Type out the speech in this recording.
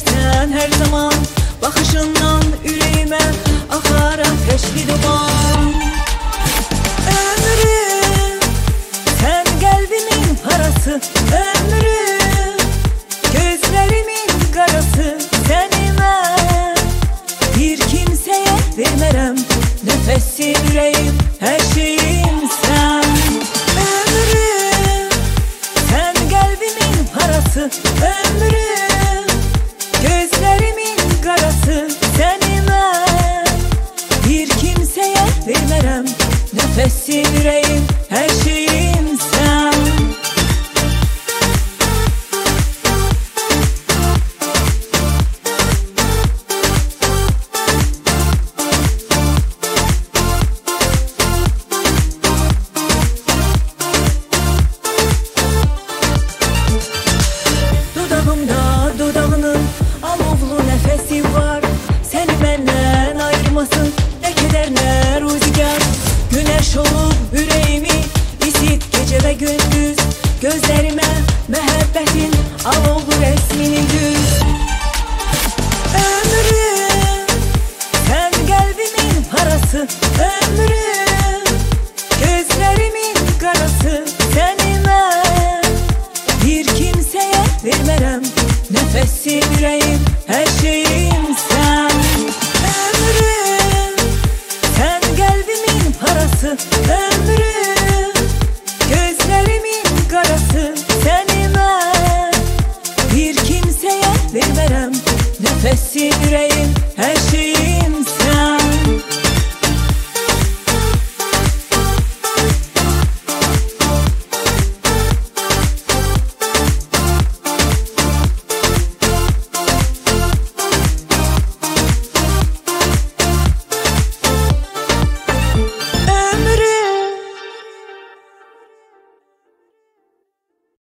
sen her zaman. Bakışından yüreğime akar ateşli duman. Ömrüm sen kalbimin parası, ömrüm gözlerimin karası. Senime bir kimseye vermerem, nefesim yüreğim her şeyim sen. Ömrüm sen kalbimin parası, ömrüm gözlerimin karası. Senime bir kimseye vermerem, nefesim yüreğim her şeyim sen. Dudağımda dudağının alovlu nefesi var. Seni benden ayırmasın ne keder ne rüzgar. Güneş olup yüreğimi isit gece ve gündüz. Gözlerime mehabbetin alovlu resmini düz. Ömrüm sen kalbimin parası, ömrüm gözlerimin karası. Senime bir kimseye vermerem, nefesim yüreğim her şeyim sen. Ömrüm sen kalbimin parası, ömrüm gözlerimin karası. Senime bir kimseye vermerem, nefesim yüreğim